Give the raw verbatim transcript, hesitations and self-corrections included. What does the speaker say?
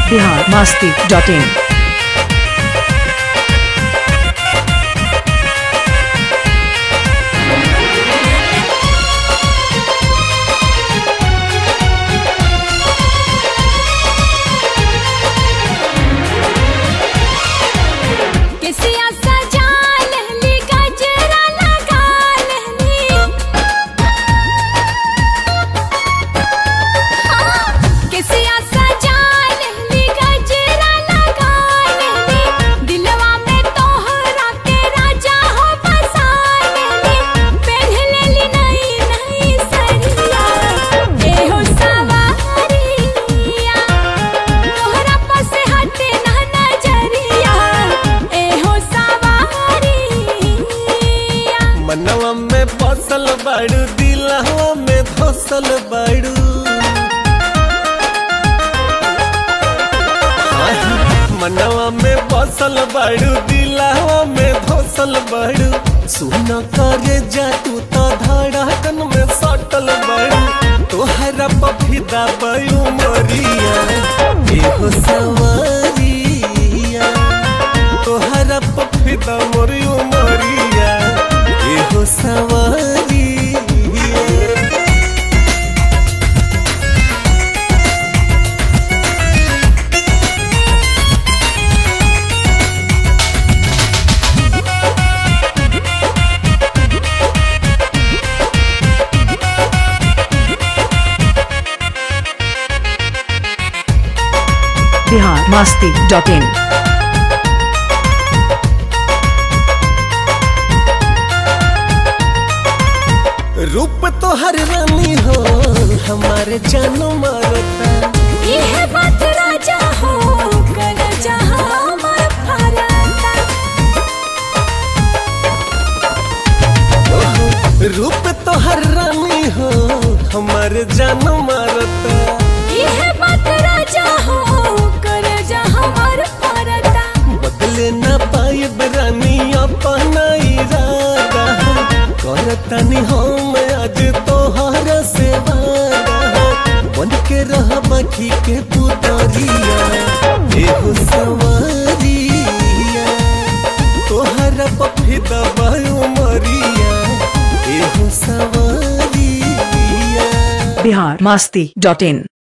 Bihar Masti dot इन। मनवा में बसल बाड़ू दिलवा में धसल बाड़ू, मनवा में बसल बाड़ू दिलवा में धसल बाड़ू। सुन करे जा तू तो धड़कन में सटल बाड़ू, तोहरा पफिदा बायू मरिया एहो सवारिया, तोहरा पफिदा मरियो मरिया एहो सवारी। Bihar Masti dot in. रूप तो हर रानी हो हमारे जानो मारता, यह बात राजा हो कर जहां हमार फरता। रूप तो हर रानी हो हमारे जानो मारता, यह बात राजा हो कर जहां हमार फरता। बदले ना पाए रानी अपना इरादा, करतनी हम आज तोहरा से वादा, बन के रह बाकी के पुतरिया एहो सवारिया, तोहरा पफिदा बायू मरिया एहो सवारिया। बिहार मस्ती डॉट इन।